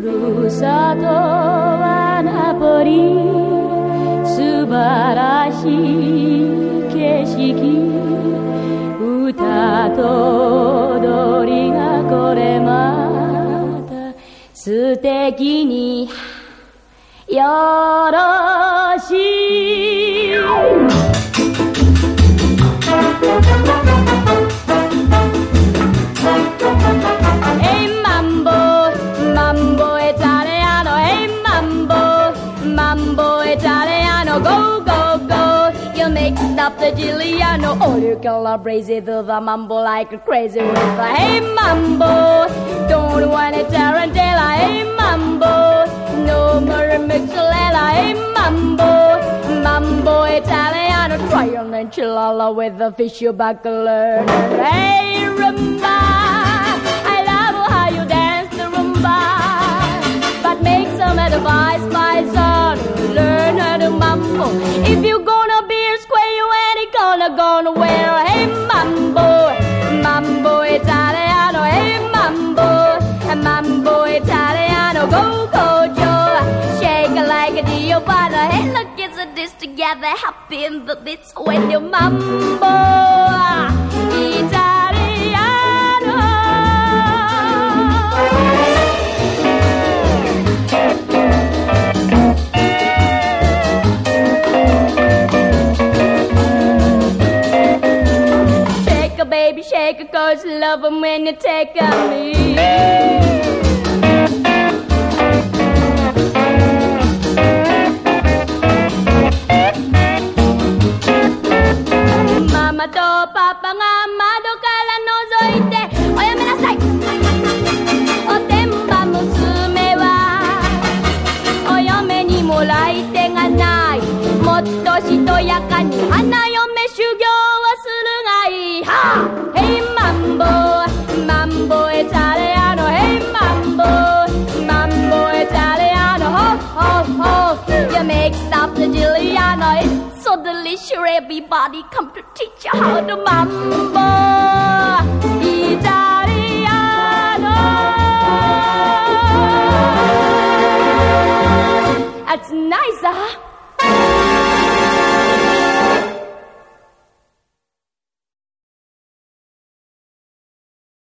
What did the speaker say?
るさとはナポリ素晴らしい景色歌と踊りがこれまた素敵によろしいMambo Italiano, hey Mambo Italiano, go, go, go. You mix up the Giuliano, all you calabrese to the mambo like a crazy river. Hey Mambo, don't want it tarantella, hey Mambo, no more mixolella, hey Mambo Italiano, try an enchilada with a fish you buckler. Hey rumba, I love how you dance the rumba. But make some advice, my son, learn how to mambo. If you gonna be a square, you ain't gonna wear. Hey Mambo Italiano, hey Mambo Italiano, go, go, Joe. Shake it like a Giovanna. Hey, look, it's this together, happy in the bits when you Mambo Italiano. Baby, shake it, cause you love them when you take on me. Mama to papa nga madokara nozoite oyame nasai. Otemba musume wa oyame ni moraite ga nai. Motto shitoyaka ni hanayome shugyo wa suru ga ii. Hey Mambo Italiano, hey Mambo Italiano, ho, ho, ho. You make stop the Giuliano, it's so delicious, everybody come to teach you how to Mambo Italiano. That's nice, huh?